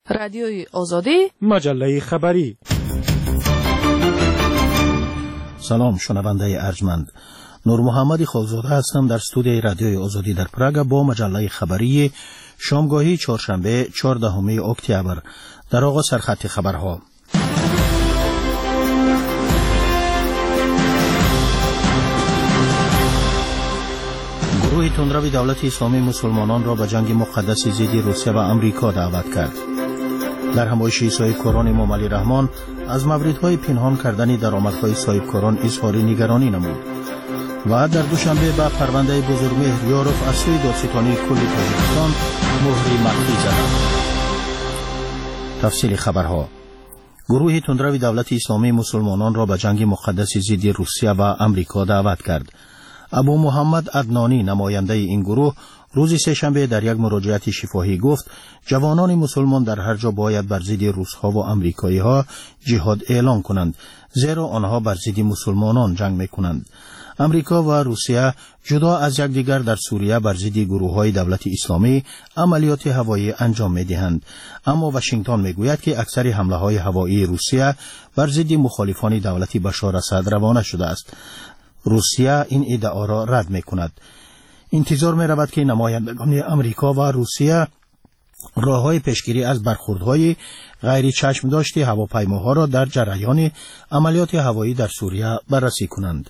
رادیوی آزادی، مجله خبری. سلام شنونده ارجمند، نور محمد خالزاده هستم در استودیوی رادیوی آزادی در پراگ با مجله خبری شامگاهی چهارشنبه 14 اکتبر. در آغاز سرخط خبرها. گروه تندرو دولت اسلامی مسلمانان را به جنگ مقدس ضد روسیه و امریکا دعوت کرد. در همایش صاحبکاران امام علی رحمان از موردهای پنهان کردن درآمدهای صاحبکاران اظهار نگرانی نمود و در دوشنبه به پرونده بزرگمهر یاروف از سوی دادستانی کل تاجیکستان مهر مخفی زدند. تفصیل خبرها. گروه تندرو دولت اسلامی مسلمانان را به جنگ مقدس ضد روسیه و امریکا دعوت کرد. ابو محمد عدنانی نماینده این گروه روز سه‌شنبه در یک مراجعه شفاهی گفت جوانان مسلمان در هر جا باید بر ضد روس‌ها و آمریکایی‌ها جهاد اعلان کنند، زیرا آنها بر ضد مسلمانان جنگ می‌کنند. امریکا و روسیه جدا از یکدیگر در سوریه بر ضد گروه‌های دولت اسلامی عملیات هوایی انجام می‌دهند، اما واشنگتن می‌گوید که اکثر حمله‌های هوایی روسیه بر ضد مخالفان دولت بشار اسد روانه شده است. روسیه این ادعا را رد می‌کند. انتظار می‌رود که نمایندگان امریکا و روسیه راه‌های پیشگیری از برخوردهای غیر چشم داشته هواپیماها را در جریان عملیات هوایی در سوریه بررسی کنند.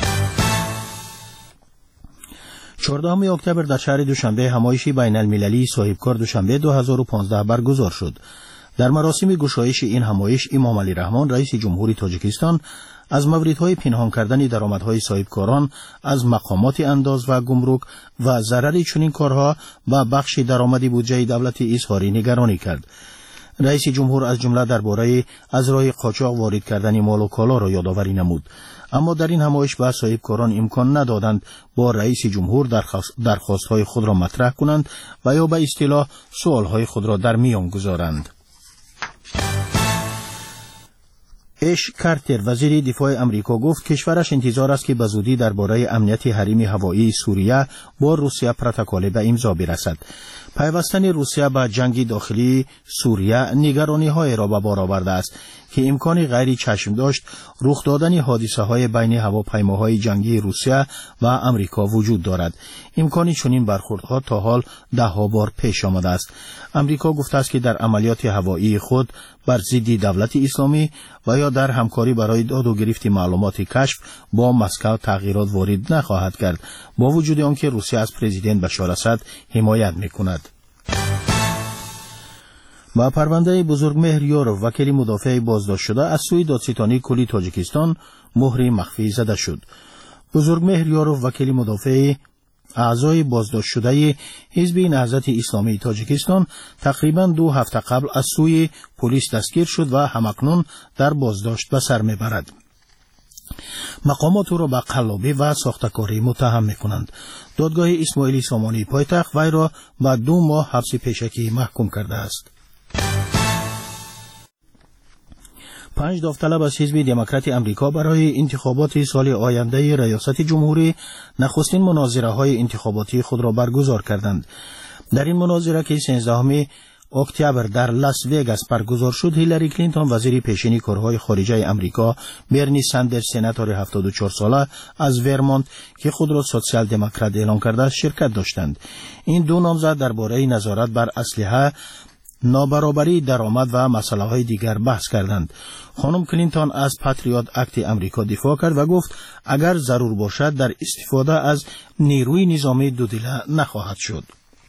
14 اکتبر در شهر دوشنبه همایشی بین المللی صاحبکار دوشنبه 2015 برگزار شد. در مراسم گشایش این همایش امام علی رحمان رئیس جمهوری تاجیکستان از موردهای پنهان کردن درآمدهای صاحبکاران از مقامات انداز و گمرک و ضرر چنین کارها به بخش درآمدی بودجه دولت اظهار نگرانی کرد. رئیس جمهور از جمله درباره از راه قاچاق وارد کردن مال و کالا را یادآوری نمود، اما در این همایش به صاحبکاران امکان ندادند با رئیس جمهور درخواستهای خود را مطرح کنند و یا به اصطلاح سوالهای خود را در میان گذارند. اش کارتر وزیر دفاع امریکا گفت کشورش انتظار است که به زودی درباره امنیت حریم هوایی سوریه با روسیه پروتکل به امضا برسد. پیوستن روسیه به جنگ داخلی سوریه نگرانی‌های را به بار آورده است که امکان غیر چشم داشت رخ دادن حادثه‌های بین هواپیماهای جنگی روسیه و امریکا وجود دارد. امکان چنین برخوردها تا حال ده‌ها بار پیش آمده است. امریکا گفته است که در عملیات هوایی خود بر ضد دولت اسلامی و یا در همکاری برای داد و گرفت معلومات کشف با مسکو تغییرات وارد نخواهد کرد، با وجود آنکه روسیه از پرزیدنت بشار اسد حمایت می‌کند. با پرونده بزرگمهر یاروف وکیل مدافع بازداشت شده از سوی دادستانی کلی تاجیکستان مهر مخفی زده شد. بزرگمهر یاروف وکیل مدافع اعضای بازداشت شده حزب نهضت اسلامی تاجیکستان تقریباً 2 هفته قبل از سوی پلیس دستگیر شد و همکنون در بازداشت به سر میبرد. مقامات او را به قلابی و ساختکاری متهم میکنند. دادگاه اسماعیلی سامانی پایتخت وی را به 2 ماه حبس پیشکی محکوم کرده است. 5 داوطلب از حزب دموکرات امریکا برای انتخابات سال آینده ریاست جمهوری نخستین مناظره‌های انتخاباتی خود را برگزار کردند. در این مناظره که 13 اکتبر در لاس وگاس برگزار شد، هیلاری کلینتون وزیر پیشین کارهای خارجه امریکا، برنی ساندرز سناتور 74 ساله از ورمونت که خود را سوسیال دموکرات اعلام کرده است شرکت داشتند. این 2 نامزد درباره نظارت بر اسلحه، نابرابری درآمد و مسائل دیگر بحث کردند. خانم کلینتون از پاتریوت اکت امریکا دفاع کرد و گفت اگر ضرور باشد در استفاده از نیروی نظامی دودیله نخواهد شد.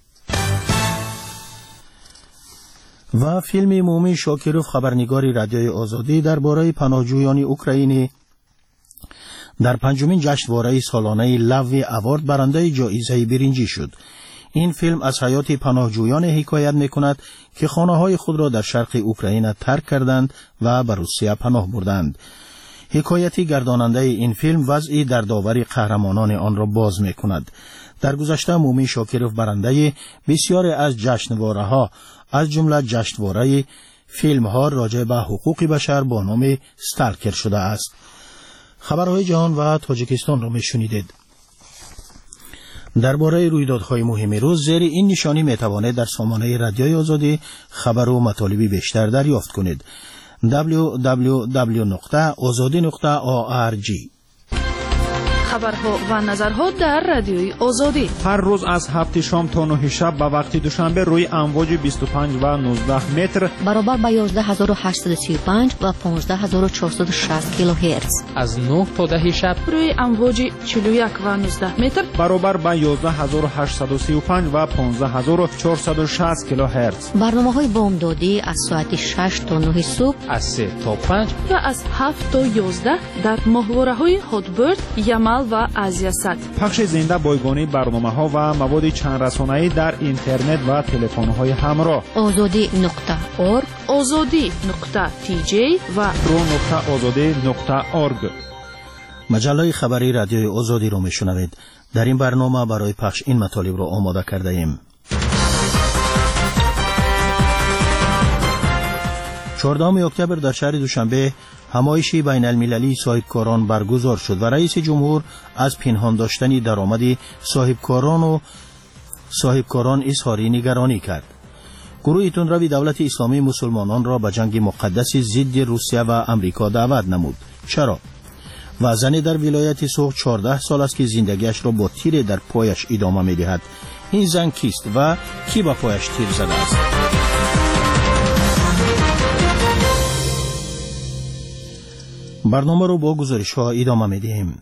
و فیلم مومین شاکروف خبرنگار رادیوی آزادی درباره پناهجویان اوکراینی در 5مین جشنواره سالانه لاوی اوارد برنده جایزه برنجی شد. این فیلم از حیات پناهجویان حکایت می‌کند که خانه‌های خود را در شرق اوکراین ترک کردند و به روسیه پناه بردند. حکایتی گرداننده این فیلم وضعی در داوری قهرمانان آن را باز می‌کند. در گذشته مومین شاکروف برنده بسیاری از جشنواره‌ها از جمله جشنواره فیلم‌ها راجع به حقوق بشر با نام استالکر شده است. خبرهای جهان و تاجیکستان را می‌شنیدید. درباره رویدادهای مهم روز زیر این نشانی میتوانید در سامانه رادیوی آزادی خبر و مطالبی بیشتر دریافت کنید. www.azadi.org. خبرها و نظرها در رادیوی آزادی هر روز از 7 شام تا 9 شب به وقت دوشنبه روی امواج 25 و 19 متر برابر با 11835 و 15460 کیلوهرتز. از 9 تا 10 شب روی امواج 41 و 19 متر برابر با 11835 و 15460 کیلوهرتز. برنامه‌های بامدادی از ساعت 6 تا 9 صبح، از 3 تا 5 و از 7 تا 11 در ماهواره‌های هاتبرد، یمل و آزیاسات. پخش زنده بایگانی برنامه‌ها و مواد چند رسانه‌ای در اینترنت و تلفن‌های همراه. azadi.org، azadi.tj و pro.azadi.org. مجله خبری رادیوی آزادی رو میشنوید. در این برنامه برای پخش این مطالب رو آماده کرده ایم. 14 اکتبر در شهر دوشنبه همایشی بین المللی صاحبکاران برگزار شد و رئیس جمهور از پنهان داشتن درآمد صاحبکاران اظهار نگرانی کرد. گروه تندروی دولت اسلامی مسلمانان را به جنگ مقدس ضد روسیه و امریکا دعوت نمود. چرا؟ و زنی در ولایت سوخ 14 سال است که زندگیش را با تیر در پایش ادامه می‌دهد. این زن کیست و کی به پایش تیر زده است؟ برنامه رو با گزارش ها ادامه میدیم.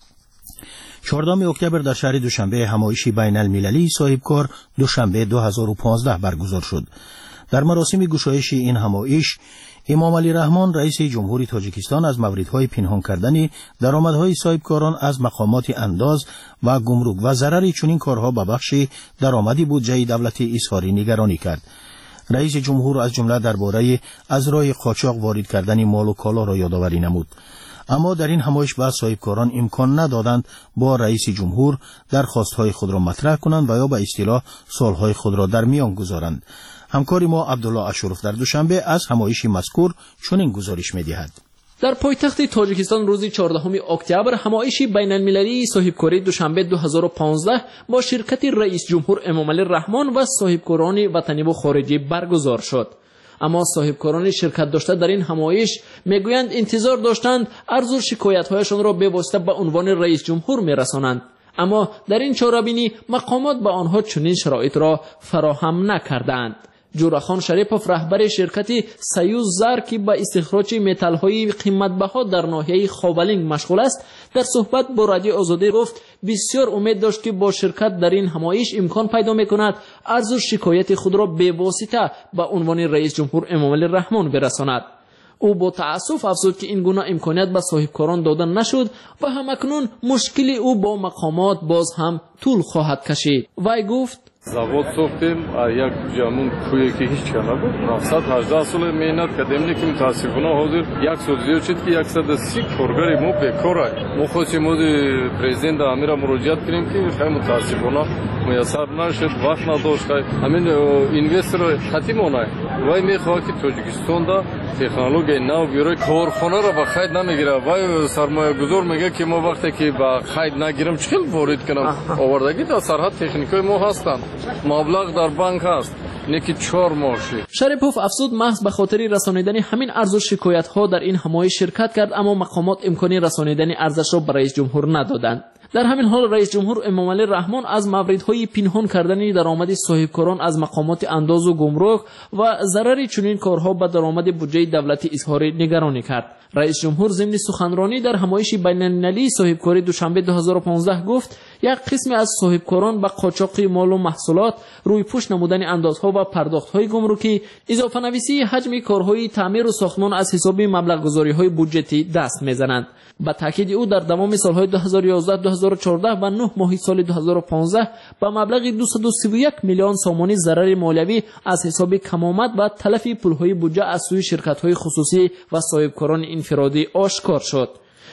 14 اکتبر در شهر دوشنبه همایشی بین المللی صاحبکار دوشنبه 2015 برگزار شد. در مراسم گشایش این همایش امام علی رحمان رئیس جمهوری تاجیکستان از موردهای پنهان کردن درآمدهای صاحبکاران از مقامات انداز و گمرک و ضرر چنین کارها به بخش درآمدی بودجه دولت اظهار نگرانی کرد. رئیس جمهور از جمله درباره از راه قاچاق وارد کردن مال و کالا را یادآوری نمود. اما در این همایش به صاحبکاران امکان ندادند با رئیس جمهور درخواست‌های خود را مطرح کنند و یا به اصطلاح سوال‌های خود را در میان گذارند. همکار ما عبدالله اشرف در دوشنبه از همایش مذکور چنین گزارش می‌دهد. در پایتخت تاجیکستان روز 14 اکتبر همایشی بین المللی صاحبکاری دوشنبه 2015 با شرکت رئیس جمهور امام علی رحمان و صاحبکاران وطنی و خارجی برگزار شد. اما صاحبکاران شرکت داشته در این همایش میگویند انتظار داشتند عرض و شکایت‌هایشان را به واسطه به عنوان رئیس جمهور میرسانند، اما در این چاره‌بینی مقامات به آنها چنین شرایط را فراهم نکردند. جورخان شریپوف رهبر شرکت سیوز زر که به استخراج متال‌های قیمت‌بها در ناحیه خاولینگ مشغول است، در صحبت با رادیو آزادی گفت بسیار امید داشت که با شرکت در این همایش امکان پیدا می‌کند عرض و شکایت خود را به واسطه به عنوان رئیس جمهور امام علی رحمان برساند. او با تأسف افزود که این گونه امکانیت به صاحبکاران داده نشد و همکنون مشکل او با مقامات باز هم طول خواهد کشید. وی گفت завод сохтем як ҷамун кӯе ки ҳеҷ ка набуд 918 соли меҳнат кардем, лекин мутаассифона ҳозир 1 сол зиёд шуд ки 130 коргари мо бекорай. мо хостем ози президента амира муроҷиат кунем ки хеле мутаассифона муяссар нашуд, вақт надошт. ҳамин инвестор хатим онай вай мехоҳад ки тоҷикистонда технологияи нав биёрад, корхонаро ба қайд намегирад. вай сармоягузор мегӯяд ки мо вақте ки ба қайд нагирам чӣ хел ворид кунам, овардаги дар сарҳад техникаи мо ҳастанд, مبلغ در بانک هست، نیکی 4 ماه شد. شریپوف افزود محض به خاطر رسانیدن همین عرض و شکایت ها در این همایش شرکت کرد، اما مقامات امکانی رسانیدن عرضش را به رئیس جمهور ندادند. در همین حال رئیس جمهور امام علی رحمان از موردهای پنهان کردن درآمد صاحبکاران از مقامات انداز و گمرک و ضرر چنین کارها به درآمد بودجه دولت اظهار نگرانی کرد. رئیس جمهور ضمن سخنرانی در همایش بین المللی صاحبکاری دوشنبه 2015 گفت یک قسم از صاحبکاران به قاچاق مال و محصولات، روی پوش نمودن اندازها و پرداخت‌های گمرکی، اضافه نویسی حجم کارهای تعمیر و ساختمان از حساب مبلغ گذاری‌های بودجتی دست می‌زنند. با تاکید او در تمام سال‌های 2011 2014 و 9 ماه سال 2015 با مبلغ 231 میلیون سومانی ضرر مالیوی از حساب کم‌آمد و تلفی پول‌های بودجه از سوی شرکت‌های خصوصی و صاحبکاران انفرادی آشکار شد.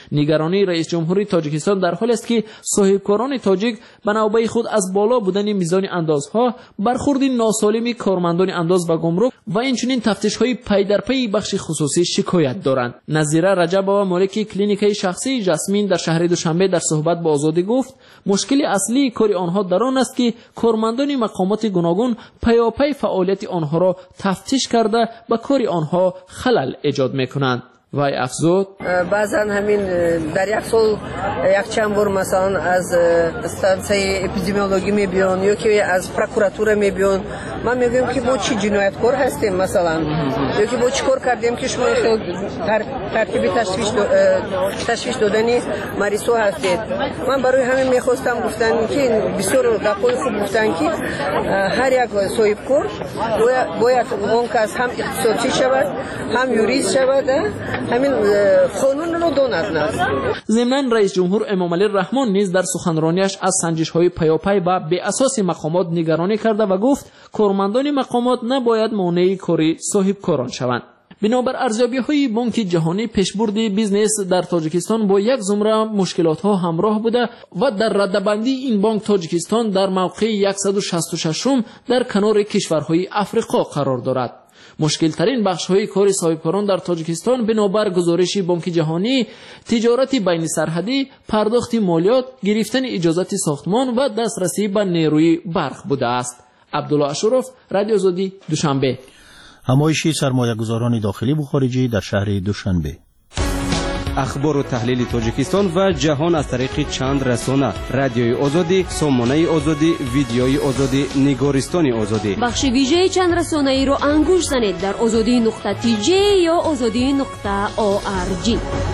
نگرانی رئیس جمهوری تاجیکستان در حالی است که صاحبکاران تاجیک به نوبه خود از بالا بودن میزان اندازها، برخورد ناسالم کارمندان انداز و گمرک و اینچنین تفتیش‌های پی در پی بخش خصوصی شکایت دارند. نظیره رجب‌آوا مالک کلینیکای شخصی جاسمین در شهر دوشنبه در صحبت با آزادی گفت مشکل اصلی کار آنها در آن است که کارمندان مقامات گوناگون پیاپی فعالیت آنها را تفتیش کرده به کار آنها خلل ایجاد می‌کنند. وای افزود بعضا همین در یک سال یک چند بار مثلا از استانسیه اپیدمیولوژی میبیان یا که از پروکراتوره میبیان. من میگم که با چی جنایتکار هستیم مثلا یا که با چی کار کردیم که شما ترتیب تشویش دادنی مریض ها هستید. من برای همین میخواستم گفتن که بسیار گپای خوب گفتن که هر یک صاحبکار باید اون کس هم اقتصادی شود هم یوریست شود، همین قانون رو داند. ضمناً رئیس جمهور امامعلی رحمان نیز در سخنرانیش از سنجش‌های پیاپی و به اساس مقامات نگرانی کرده و گفت کارمندان مقامات نباید مانع کار صاحبکاران شوند. بنابر ارزیابی‌های بانک جهانی پیشبرد بیزنس در تاجیکستان با یک زمره مشکلات‌ها همراه بوده و در رده‌بندی این بانک تاجیکستان در موقع 166 در کنار کشورهای افریقا قرار دارد. مشکل ترین بخش های کار صاحبکاران در تاجیکستان بنابر گزارش بانک جهانی تجارت بین سرحدی، پرداخت مالیات، گرفتن اجازت ساختمان و دسترسی به نیروی برق بوده است. عبدالله اشرف، رادیو آزادی، دوشنبه. همایش سرمایه‌گذاران داخلی و خارجی در شهر دوشنبه. اخبار و تحلیل تاجیکستان و جهان از طریق چند رسانه: رادیوی آزادی، سامانه آزادی، ویدیوی آزادی، نگارستان آزادی. بخش ویژه چند رسانه ای رو انگوش زنید در azadi.tj یا azadi.org.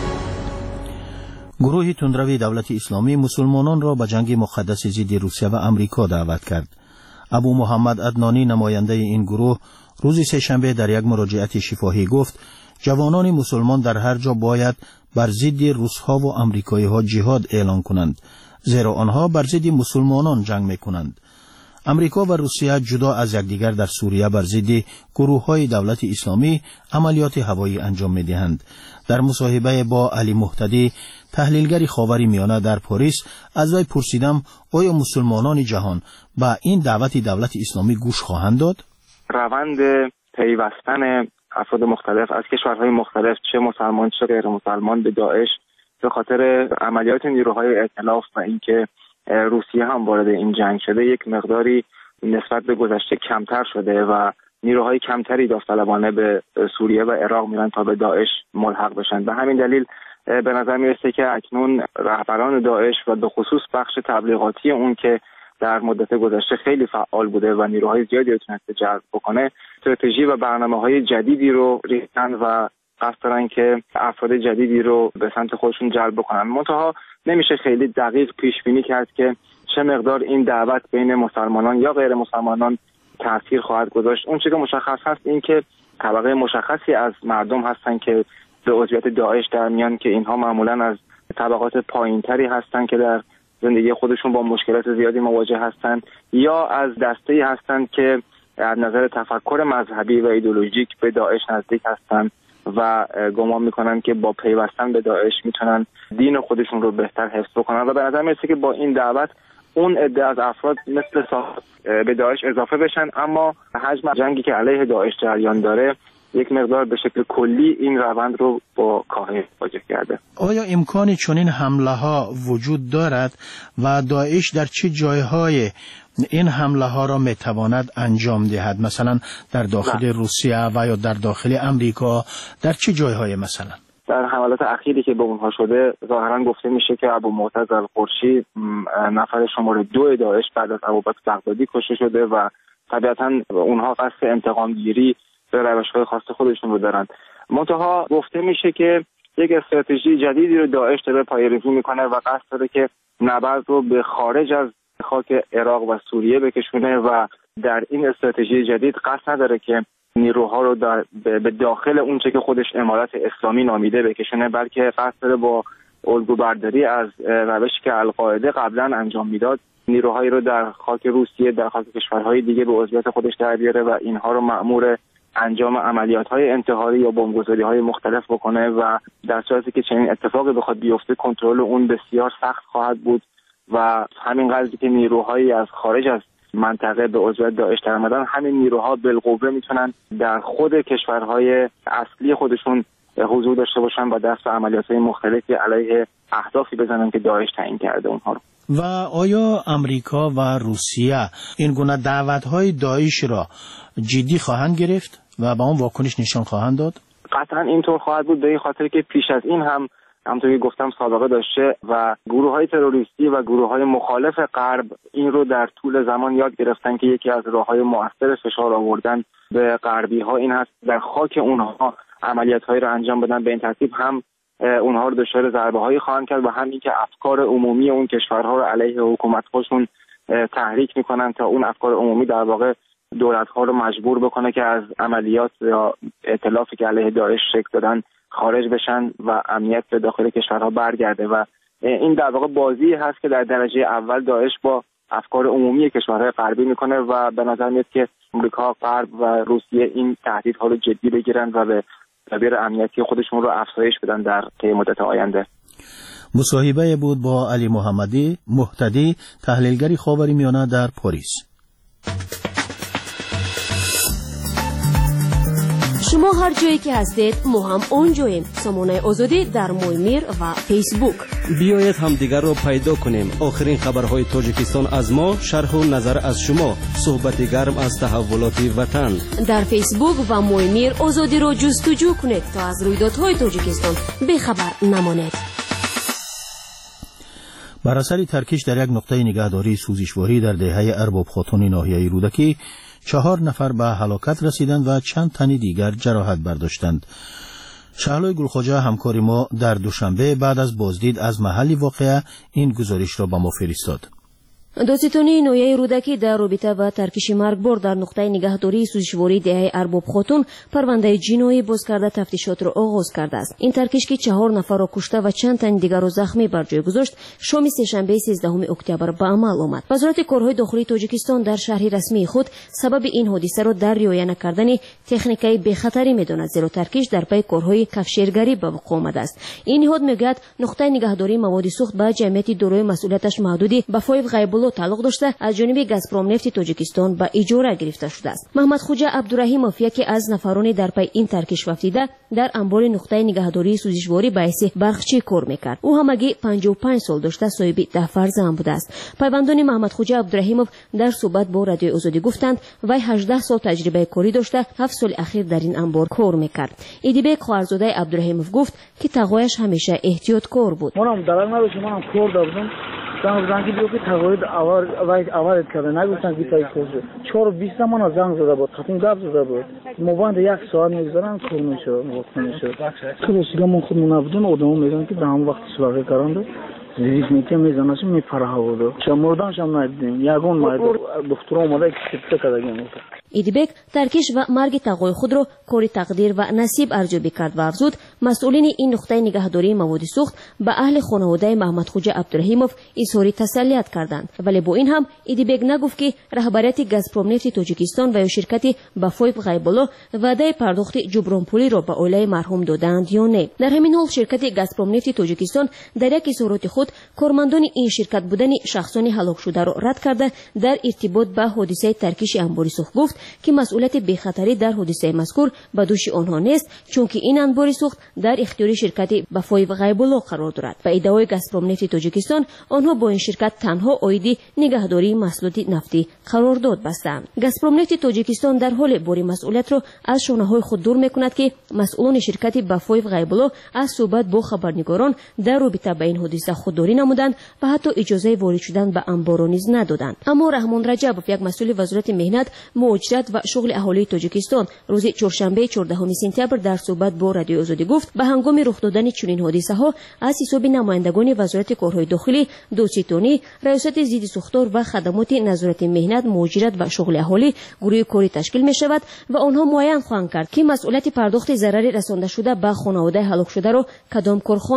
گروه تندروی دولت اسلامی مسلمانان را به جنگ مقدس ضد روسیه و امریکا دعوت کرد. ابو محمد عدنانی نماینده این گروه روز سه‌شنبه در یک مراجعت شفاهی گفت جوانان مسلمان در هر جا باید بر ضد روس‌ها و آمریکایی‌ها جهاد اعلان کنند، زیرا آنها بر ضد مسلمانان جنگ می‌کنند. امریکا و روسیه جدا از یکدیگر در سوریه بر ضد گروه‌های دولت اسلامی عملیات هوایی انجام می‌دهند. در مصاحبه با علی مهتدی، تحلیلگر خاورمیانه در پاریس، از وی پرسیدم آیا مسلمانان جهان با این دعوت دولت اسلامی گوش خواهند داد؟ روند پیوستن افراد مختلف از کشورهای مختلف، چه مسلمان چه غیر مسلمان، به داعش به خاطر عملیات نیروهای ائتلاف و اینکه روسیه هم وارد این جنگ شده یک مقداری نسبت به گذشته کمتر شده و نیروهای کمتری داوطلبانه به سوریه و عراق میرن تا به داعش ملحق بشن. به همین دلیل به نظر میرسه که اکنون رهبران داعش و به خصوص بخش تبلیغاتی اون که در مدت گذشته خیلی فعال بوده و نیروهای زیادی رو تونسته جذب بکنه، استراتژی و برنامه‌های جدیدی رو ریختن و قصد دارن که افراد جدیدی رو به سمت خودشون جلب بکنن. منتها نمیشه خیلی دقیق پیش بینی کرد که چه مقدار این دعوت بین مسلمانان یا غیر مسلمانان تاثیر خواهد گذاشت. اون چیزی که مشخص هست این که طبقه مشخصی از مردم هستن که به عضویت داعش در میان، که اینها معمولا از طبقات پایینتری هستن که در زندگی خودشون با مشکلات زیادی مواجه هستند، یا از دسته‌ای هستند که از نظر تفکر مذهبی و ایدئولوژیک به داعش نزدیک هستند و گمان میکنن که با پیوستن به داعش میتونن دین خودشون رو بهتر حفظ بکنن و به نظر میرسه که با این دعوت اون عده از افراد مثل به داعش اضافه بشن، اما حجم جنگی که علیه داعش جریان داره یک مقدار به شکل کلی این روند رو با کاهش واجه کرده. آیا امکانی چنین حمله ها وجود دارد و داعش در چه جایهای این حمله ها را میتواند انجام دهد؟ مثلا در داخل روسیه و یا در داخل امریکا، در چه جایهای مثلا؟ در حملات اخیری که به اونها شده ظاهرا گفته میشه که ابو معتز القرشی نفر شماره 2 داعش بعد از ابوبکر بغدادی کشته شده و طبیعتا اونها قصد انتقام گیری به روش‌های خاص خودشون رو دارن. منتها گفته میشه که یک استراتژی جدیدی رو داعش داره پایه‌ریزی میکنه و قصد داره که نبرد رو به خارج از خاک عراق و سوریه بکشونه و در این استراتژی جدید قصد نداره که نیروها رو به داخل اونچه که خودش امارت اسلامی نامیده بکشونه، بلکه قصد داره با الگوبرداری از روشی که القاعده قبلا انجام میداد نیروهایی رو در خاک روسیه، در خاک کشورهای دیگه به عضویت خودش در بیاره و اینها رو مأمور انجام عملیات‌های انتحاری یا بمبگذاری‌های مختلف بکنه و در صورتی که چنین اتفاقی بخواد بیفته کنترل اون بسیار سخت خواهد بود و همین قضیه که نیروهایی از خارج از منطقه به عضویت داعش در آمدن، همین نیروها بالقوه میتونن در خود کشورهای اصلی خودشون حضور داشته باشن و دست به عملیات‌های مختلفی علیه اهدافی بزنن که داعش تعیین کرده اونها رو. و آیا امریکا و روسیه این گونه دعوت‌های داعش را جدی خواهند گرفت و به آن واکنش نشان خواهند داد؟ قطعا اینطور خواهد بود، به این خاطر که پیش از این هم همونطور که گفتم سابقه داشته و گروه‌های تروریستی و گروه‌های مخالف غرب این رو در طول زمان یاد گرفتن که یکی از راه‌های مؤثر فشار آوردن به غربی‌ها این هست در خاک اونها عملیات‌هایی رو انجام بدن. به این ترتیب هم اونها رو دچار ضربه‌هایی خواهند کرد و همین که افکار عمومی اون کشورها رو علیه حکومت خودشون تحریک می‌کنن تا اون افکار عمومی در واقع دولت‌ها رو مجبور بکنه که از عملیات یا ائتلافی که علیه داعش شکل دادن خارج بشن و امنیت به داخل کشورها برگرده و این در واقع بازی هست که در درجه اول داعش با افکار عمومی کشورهای غربی میکنه و به نظر میاد که آمریکا، غرب و روسیه این تهدیدها رو جدی بگیرن و به تدابیر امنیتی خودشون رو افزایش بدن در طی مدت آینده. مصاحبه بود با علی محمدی مهتدی، تحلیلگر خاورمیانه در پاریس. شما هر جایی که هستید ما هم اونجاییم. سامانه آزادی در مویمیر و فیسبوک. بیایید همدیگر رو پیدا کنیم. آخرین خبرهای تاجیکستان از ما، شرح و نظر از شما، صحبت گرم از تحولات وطن. در فیسبوک و مویمیر آزادی رو جستجو کنید تا از رویدادهای تاجیکستان بیخبر نمانید. بر اثر ترکش در یک نقطه نگهداری سوزشواری در دهه ارباب خاتون ناحیه رودکی 4 نفر به هلاکت رسیدند و چند تن دیگر جراحت برداشتند. شهلای گلخواجه همکار ما در دوشنبه بعد از بازدید از محل واقعه این گزارش را به ما فرستاد. دادستانی ناحیه رودکی در رابطه با ترکش مرگبار در نقطه نگهداری سوزشواری دهه ارباب خاتون پرونده جنایی باز کرده تفتیشات را آغاز کرده است. این ترکش که 4 نفر را کشته و چند تن دیگر را زخمی بر جای گذاشت شام سه‌شنبه 13 اکتبر به عمل آمد. وزارت کارهای داخلی تاجیکستان در شرح رسمی خود سبب این حادثه را در رعایت نکردن تکنیکای بی‌خطری می‌داند، زیرا ترکش در پی کارهای کفشیرگری به وقوع آمده است. این نهاد میگوید نقطه نگهداری مواد سوخت به جمعیت دارای مسئولیتش محدودی به فایو غیب‌الله تعلق داشته از جانب گازپروم نفت تاجیکستان به اجاره گرفته شده است. محمد خوجا عبدالرحیموف یکی از نفران در پی این ترکش وفتیده در انبار نقطه نگهداری سوزشواری به حیث برقچی کار میکرد. او همگی 55 سال داشته، صاحب 10 فرزند بوده است. پیوندان محمد خوجا عبدالرحیموف در صحبت با رادیو آزادی گفتند وی 18 سال تجربه کاری داشته، 7 سال اخیر در این انبار کار میکرد. ایدیبک خواهرزاده عبدالرحیموف گفت که تقویش همیشه احتیاطکار بود. منم درک نداشتم، منم کار داشتم. زنگ دیدم که تقاعد آوارد کرده، نگفتن که تایید کنه. 4:20 من زنگ زده بود، خطیم گپ زده بود. موبایل 1 ساعت میگذارن کار نمیشه، وقت نمیشه. تو رسیدم من خودم نبودم، آدمو میگن که به هم وقت سوال کردند. زیریش میگه میزناشم میپره بود. شمردانش هم ندیدیم. یگون ماید دکتر اومده که چه کردیم. ایدیبک ترکش و مرگ تقوی خود را کاری تقدیر و نصیب ارزیابی کرد و افزود مسئولین این نقطه نگهداری مواد سوخت به اهل خانواده محمد خوجا عبدالرحیموف اظهار تسلیت کردند، ولی با این هم ایدیبک نگفت که رهبریت گازپروم نفت تاجیکستان و یا شرکت بفایب غیب‌الله وعده پرداخت جبران پولی را به عائله مرحوم دادند یا نه. در همین حال شرکت گازپروم نفت تاجیکستان در یک اظهارات خود کارمندان این شرکت بودن شخصان هلاک شده را رد کرده در ارتباط با حادثه ترکش انبار سوخت گفت که مسئولیت بی‌خطری در حادثه مذکور به دوش آنها نیست، چون که این انبار سوخت در اختیار شرکت بفایب غیب‌الله قرار دارد. به ادعای گازپروم نفت تاجیکستان آنها با این شرکت تنها عاید نگهداری محصولات نفتی قرارداد بستند. گازپروم نفت تاجیکستان در حال باری مسئولیت را از شانه‌های خود دور می‌کند که مسئولان شرکت بفایب غیب‌الله از صحبت با خبرنگاران در رابطه با این حادثه خودداری نمودند و حتی اجازه وارد شدن به انبار نیز ندادند. اما رحمان رجبوف یک مسئول وزارت مهنت، مهاجرت و شغل اهالی تاجیکستان روز چهارشنبه 14 سپتامبر در صحبت با رادیو آزادی گفت به هنگام رخ دادن چنین حادثه‌ها از حساب نمایندگان وزارت کارهای داخلی، دادستانی، ریاست ضد سوختار و خدمات نظارت مهنت، مهاجرت و شغل اهالی گروه کاری تشکیل می شود و آنها معین خواهند کرد که مسئولیت پرداخت ضرر رسانده شده به خانواده هلاک شده را کدام کارخانه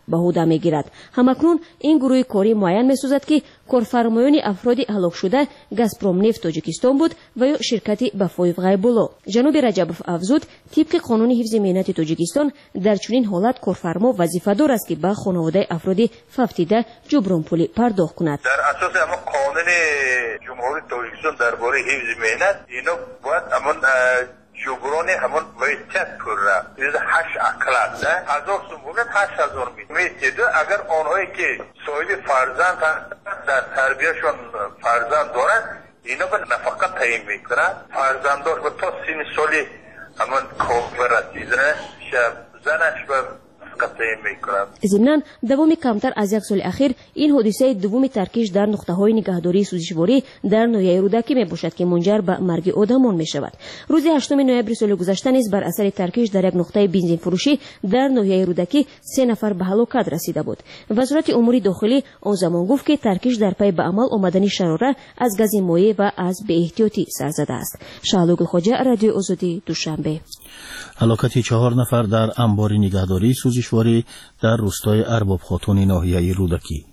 به عهده میگیرد. همکنون این گروه کاری معین میسازد که کارفرمایان افراد هلاک شده گازپروم نفت تاجیکستان بود و یا شرکت بفایف غیبولو. جناب رجبوف افزود طبق قانون حفظ مهنت تاجیکستان در چنین حالت کارفرما وظیفه‌دار است که به خانواده افراد فوتیده جبران پولی پرداخت کند. در اساس قانون جمهوری تاجیکستان درباره حفظ مهنت اینا باید جبران همون ویچت پر را از 8 اقلت 1000 سوم بودن 8000 میتید. اگر آنهایی که صاحب فرزند در تربیهشون فرزند دارن اینا به نفقه تعیین میکنن. فرزنداش به تا 30 سالی همون کار رسیدن زنش به ضمناً دوام کمتر از یک سال اخیر این حادثه دوم ترکیش در نقطه‌های نگهداری سوزشواری در ناحیه رودکی میباشد که منجر به مرگ آدمان میشود. روز 8 نوامبر سال گذشته نیز بر اثر ترکیش در یک نقطه بنزین فروشی در ناحیه رودکی 3 نفر به هلاکت رسیده بود. وزارت امور داخلی آن زمان گفت که ترکیش در پی به عمل آمدن شراره از گاز مایع و از بی‌احتیاطی سر زده است. شعلو گلخواجه، رادیو آزادی، دوشنبه. هلاکت 4 نفر در انبار نگهداری سوزشواری در روستای ارباب خاتون ناحیه رودکی.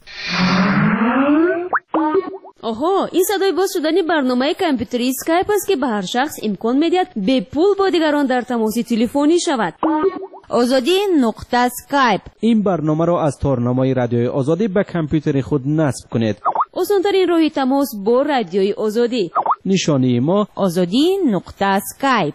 آها، این صدای باز شدن برنامه کامپیوتری اسکایپ است که به هر شخص امکان می‌دهد به پول با دیگران در تماس تلفنی شود. آزادی نقطه اسکایپ. این برنامه را از تارنامه رادیوی آزادی به کامپیوتر خود نصب کنید. آسان‌ترین راه تماس با رادیوی آزادی. نشانی ما آزادی نقطه اسکایپ.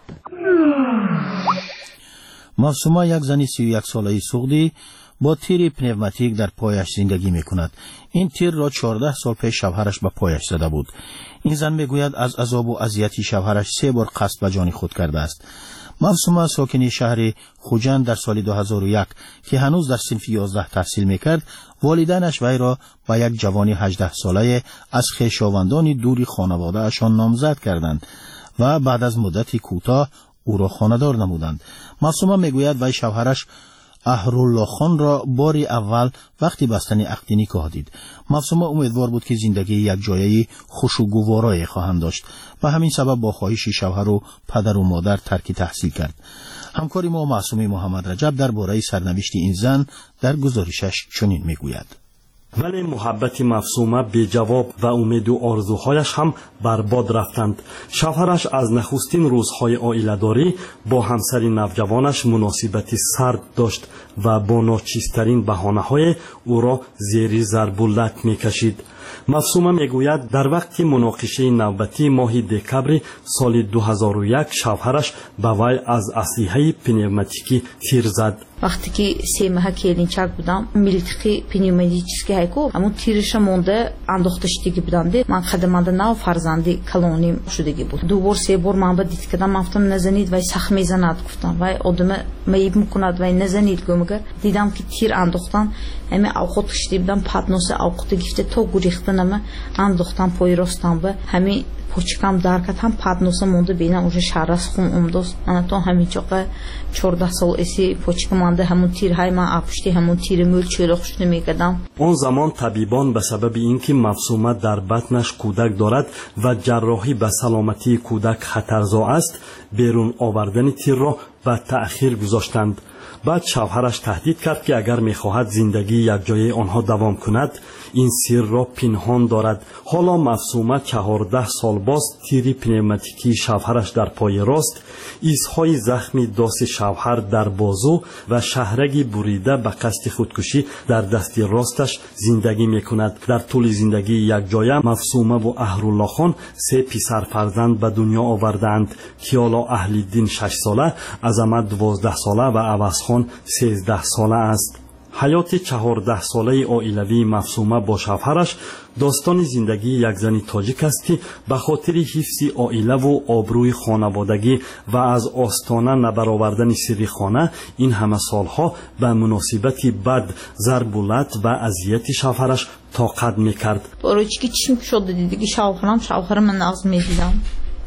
معصومه یک زن 31 ساله سعودی با تیر پنوماتیک در پایش زندگی می کند. این تیر را 14 سال پیش شوهرش به پایش زده بود. این زن می گوید از عذاب و اذیت شوهرش 3 بار قصد به جان خود کرده است. معصومه ساکن شهر خوجند در سال 2001 که هنوز در صنف 11 تحصیل می کرد، والدینش وی را به یک جوانی 18 ساله از خویشاوندان دوری خانواده اشان نامزد کردند و بعد از مدتی کوتاه او را خانه‌دار نمودند. معصومه میگوید وی شوهرش احرالله خان را باری اول وقتی بستن عقد نکاح دید. معصومه امیدوار بود که زندگی یک جایه خوش و گوارای خواهند داشت و همین سبب با خواهش شوهر و پدر و مادر ترک تحصیل کرد. همکاری ما معصومه محمد رجب درباره سرنوشت این زن در گزارشش چنین میگوید. ولی محبت معصومه بی جواب و امید و آرزوهایش هم برباد رفتند. شوهرش از نخستین روزهای عائله‌داری با همسر نوجوانش مناسبتی سرد داشت و با ناچیزترین بهانه‌های او را زیر ضرب اللت می‌کشید. معصومه میگوید در وقت مناقشه نوبتی ماه دکبر سال 2001 شوهرش به وی از اسلحه پنوماتیکی تیر زد. وقتی که 3 ماه کلینچک بودم میلیتری پنوماتیکی هایکو همون تیرش مونده انداختشتگی بودم. من خدمنده نو فرزندی کلونیم شدگی بود. 2 بار 3 بار من به دید کردم گفتم نزنید وای سخت میزند گفتم وای آدم میب میکند وای نزنید گمگر دیدم که تیر انداختن همه اوقات کشیده بودم پدنوس اوقات گفته تو گریختنم انداختم پای راستم به همین پوچکم درکت هم پدنوس مونده بینم اونجا شرس خون امدوست من تو همین چاقه 14 سال اسی پوچک مانده همون تیرهای من اپشتی همون تیر مول چلوخش نمیکردم. اون زمان طبیبان به سبب اینکه معصومه در بطنش کودک دارد و جراحی به سلامتی کودک خطرزا است بیرون آوردن تیر را به تأخیر گذاشتند. بعد شوهرش تهدید کرد که اگر میخواهد زندگی یک جای آنها دوام کند این سر را پنهان دارد. حالا معصومه 14 سال باز تیری پنوماتیکی شوهرش در پای راست، ایزهای زخمی دست شوهر در بازو و شهرگی بریده به قصد خودکشی در دست راستش زندگی میکند. در طول زندگی یک جایه معصومه و احرالله خان 3 پسر فرزند به دنیا آوردند. کیالا اهل‌الدین 6 ساله، عظمت 12 ساله و عوض خان 13 ساله است. حیات 14 ساله عائلوی معصومه با شوهرش داستان زندگی یک زن تاجیک است که به خاطر حفظ عائله و آبروی خانوادگی و از آستانه نبرآوردن سر خانه این همه سالها به مناسبت بد ضرب و لط و اذیت شوهرش طاقت میکرد. باروچی که چیم شده دیدی که شوهرم من ناز میدیدم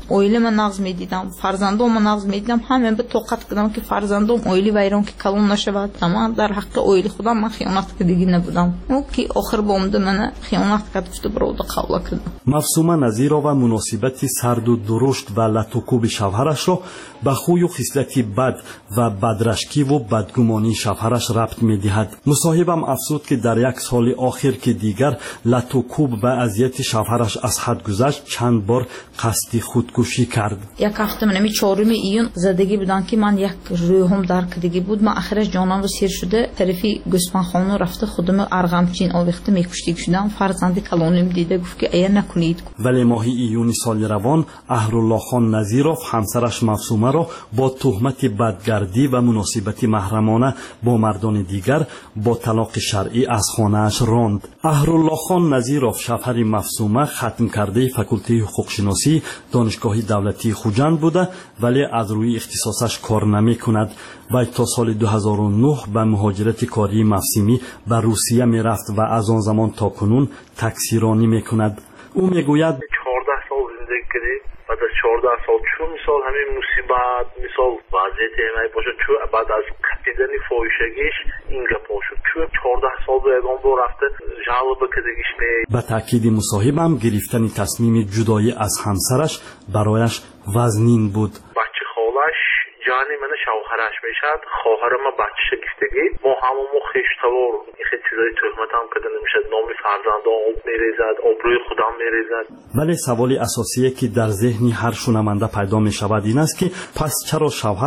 oilema nagz medidam, farzandoma nagz medidam, hamon به طاقت کردم که فرزندم اویلی ویران که کلون نشود. اما در حق اویلی خودم من خیانت کردگی نبودم. او که آخر بامده من خیانت کرد برود قبول کردم. مفصومه نظیرова مناسبت سرد و درشت و لطوکوب شوهرش را به خوی و خصلت بد و بدرشکی و بدگمانی شوهرش ربط می‌دهد. مصاحبم افزود که در یک سال آخر که دیگر لطوکوب و اذیت شوهرش از حد گذشت، چند بار قصد خودکشی کرد. یک هفته من 4 ایون زدگی بودن که من یک روحم درک دیگه بود. من آخرش جانم رو سیر شده طرفی گوسفندخانه رفته خودم ارغمچین آویخته میکشتی شدم. فرزند کلانیم دیده گفت که ایا نکنید. ولی ماه ایون سال روان اهرالله خان نظیروف همسرش مفصومه را با تهمت بدگردی و مناسبت محرمانه با مردان دیگر با طلاق شرعی از خانه‌اش راند. اهرالله خان نظیروف شوهر مفصومه ختم کرده فاکولته حقوق شناسی دانشگاه دولتی خوجند بوده ولی از روی اختصاصش کار نمی‌کند. و تا سال 2009 به مهاجرت کاری مفصومی به روسیه می‌رفت و از آن زمان تا کنون تکثیرانی می‌کند. او میگوید 14 سال زندگی کردیم. بعد از 14 سال چون مثال همین مصیبت مثال وضعیت همه باشه چون بعد از کپیدن فاحشگیش این گپا شد چون 14 سال به یگان با رفته جلب کردگیش می. به تاکید مصاحبم گرفتن تصمیم جدایی از همسرش برایش وزنین بود. بچه خالش جانی من شوهرش میشد، خواهر ما بچه گفتگی ما همون خیشتوار این خیلی چیزای تهمت هم کردن میشد، نام فرزنده آب میریزد، آبروی خودم میریزد. ولی سوال اساسی که در ذهن هر شنونده پیدا میشود این است که پس چرا شوهر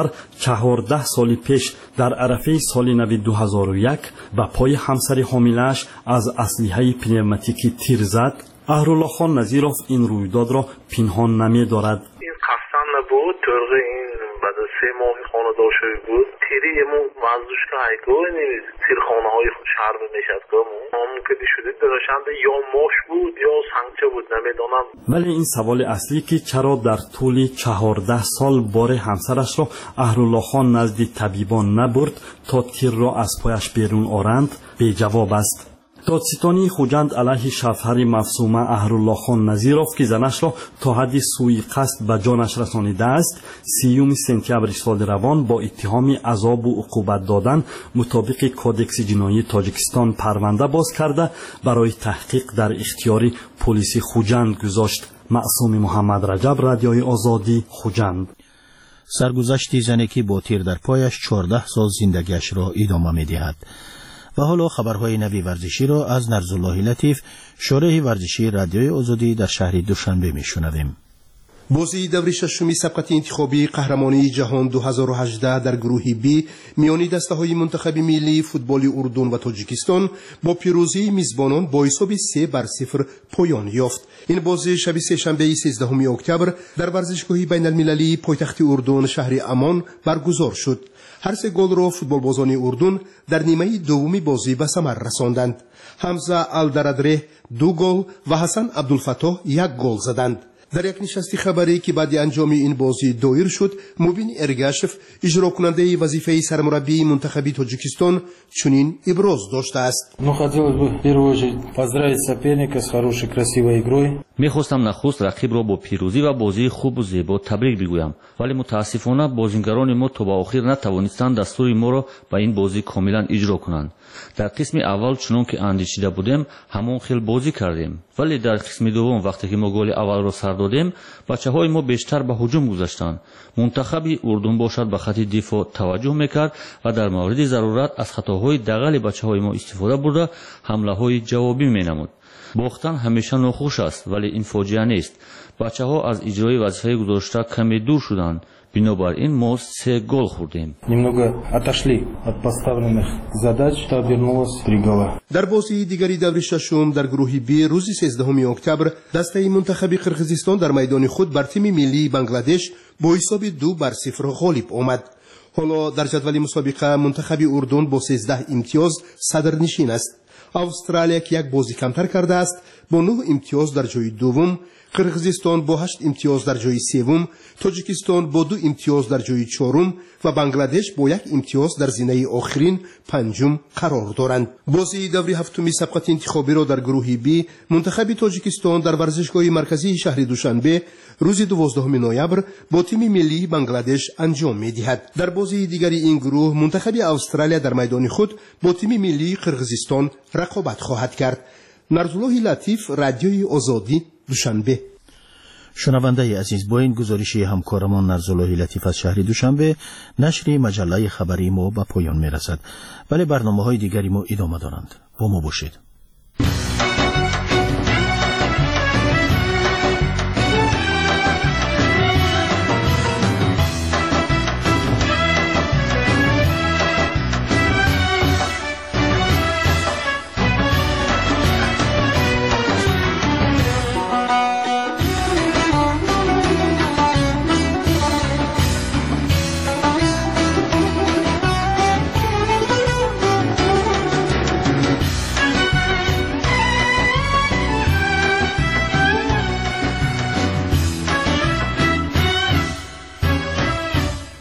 14 سال پیش در عرفه سال نو 2001 به پای همسر حامله‌اش از اسلحه پنوماتیکی تیر زد؟ اهرالله خان نظیروف این رویداد را پنهان نمی‌دارد. این قصداً نبود، طرق این بعد 3 ماه خانه داشته بود تیری یمو مزدوش که هایگو نیز تیر خانه های شهر میشد که ممکن شده درشنده یا ماش بود یا سنگچه بود نمیدانم. ولی این سوال اصلی که چرا در طول 14 سال بار همسرش را اهرالله خان نزد طبیبان نبرد تا تیر را از پایش بیرون آرند بی جواب است. دادستانی خوجند علیه شوهر مفصومه اهرالله خان نظیروف که زنش را تا حد سوءقصد به جانش رسانیده است 30 سپتامبر سال روان با اتهام عذاب و عقوبت دادن مطابق کودکس جنایی تاجیکستان پرونده باز کرده برای تحقیق در اختیار پلیس خوجند گذاشت. معصوم محمد رجب، رادیوی آزادی، خوجند. سرگذشت زنی که با تیر در پایش 14 سال زندگیش را ادامه می‌دهد. و حالا خبرهای نوی ورزشی را از نرزالله لطیف، شارح ورزشی رادیوی آزادی در شهر دوشنبه میشنویم. بازی دور ششمی سبقت انتخابی قهرمانی جهان 2018 در گروه بی میان دسته‌های منتخب ملی فوتبال اردن و تاجیکستان با پیروزی میزبانان با حساب 3-0 پایان یافت. این بازی شب سه‌شنبه 13 اکتبر در ورزشگاه بین‌المللی پایتخت اردن شهر امان برگزار شد. هر 3 گل را فوتبالبازان اردن در نیمه دومی بازی به ثمر رساندند. حمزه الدردره 2 گل و حسن عبدالفتاح 1 گل زدند. در یک نشست خبری که بعد انجام این بازی دایر شد، مبین ارگاشف اجرا کننده وظیفه سرمربی منتخب تاجیکستان چنین ابراز داشته است. хотелось бы в первую очередь поздравить соперника с хорошей красивой игрой. می‌خواستم نخست رقیب را با پیروزی و بازی خوب و زیبا تبریک بگویم، ولی متاسفانه بازیگران ما تا به آخر نتوانستند دستور ما را به این بازی کاملا اجرا کنند. در قسم اول چون که اندیشیده بودیم همون خیلی بازی کردیم، ولی در قسم دوم وقتی که ما گل اول را سر دادیم بچه‌های ما بیشتر به هجوم گذاشتند. منتخب اردن باشد به خط دفاع توجه میکرد و در مورد ضرورت از خطاهای دغل بچه‌های ما استفاده برده حمله‌های جوابی مینمود. باختن همیشه ناخوش است ولی این فاجعه نیست. بچه‌ها از اجرای وظیفه گذاشته کمی دور شدند. بنابراین ما 3 گل خوردیم. Немного отошли от поставленных задач, что обернулось 3 гола. در بازی دیگری دور ششم در گروه بی روز 13 اکتبر دسته منتخب قرقیزستان در میدان خود بر تیم ملی بنگلادش با حساب 2-0 غالب آمد. حالا در جدول مسابقه منتخب اردن با 13 امتیاز صدرنشین است. استرالیا که یک بازی کمتر کرده است با 9 امتیاز در جای دوم، قرقیزستان با 8 امتیاز در جای سوم، تاجیکستان با 2 امتیاز در جای چهارم و بنگلادش با 1 امتیاز در زینه آخرین پنجم قرار دارند. بازی دوره هفتم سبقت انتخابی را در گروه بی منتخب تاجیکستان در ورزشگاه مرکزی شهر دوشنبه روز 12 نوامبر با تیم ملی بنگلادش انجام می‌دهد. در بازی دیگری این گروه منتخب استرالیا در میدان خود با تیم ملی قرقیزستان رقابت خواهد کرد. نرزالله لطیف، رادیوی آزادی، دوشنبه. شنونده عزیز، با این گزارشی همکارمان نرزالله لطیف از شهر دوشنبه نشر مجله خبری ما به پایان میرسد، ولی برنامه‌های دیگری ما ادامه دارند. با ما باشید.